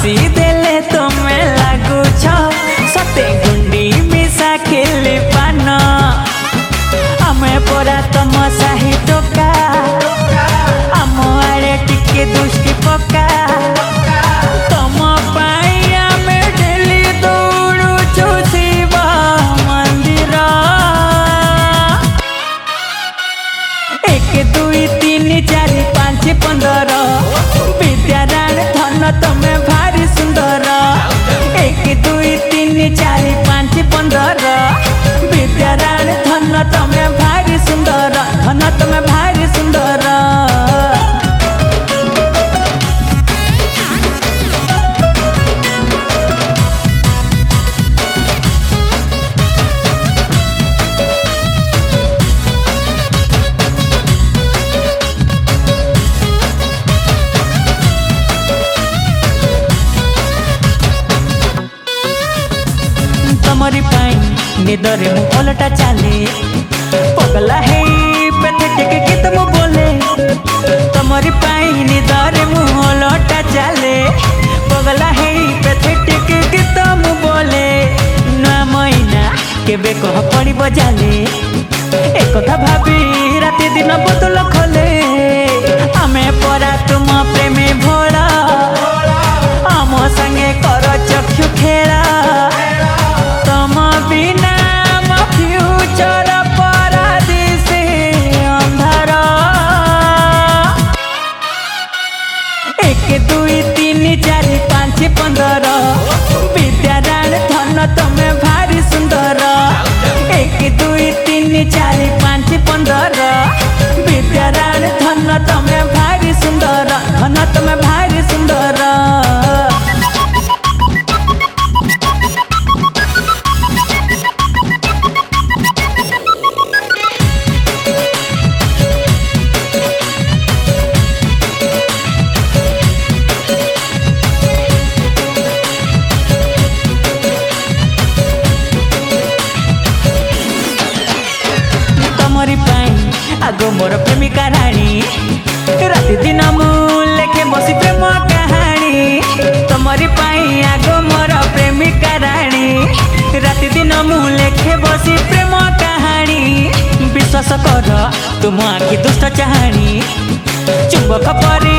हसी देले तुमे लागुछ सते गुंडी मिसा खेले पान आमे परा तम साही टोका आम आड़े टिके दुष्टि पका तम पाई आमे डेली दौड़ुछु शिव मंदिर 1 2 3 4 5 15 विद्याराण धन तमे भारी सुंदर 1 2 3 4 5 15 विद्याराण धन तमे भारी सुंदर धन तमे भारी सुंदर। तमरी पाई निदरे मु ओलटा चाले पगला है पेथेटिक गीत मु बोले तमरी पाई निदरे मु ओलटा चाले पगला है पेथेटिक गीत मु बोले ना महीना केबे कह पड़ी बजाले एक कथा भाबी राति दिन बोतल खोले आमे परा तुम प्रेमे भोला आम संगे कर चक्षु खेला तम बिना म फ्यूचर पारादीसे अंधार 1 2 3 4 5 15 विद्याराण धन तमे भारी सुंदर 1 2 3 4 5 15 विद्याराण धन तमे भारी सुंदर धन तमे भारी सुंदर। तमरी पाई आगो मोर प्रेमिका रानी राति दिन मु लेखे बसी प्रेम कहानी तमरी पाई आगो मोर प्रेमिका रानी राति दिन मु लेखे बसी प्रेम कहानी विश्वास कर तुम आखि दुष्ट चाहानी चुंबक परी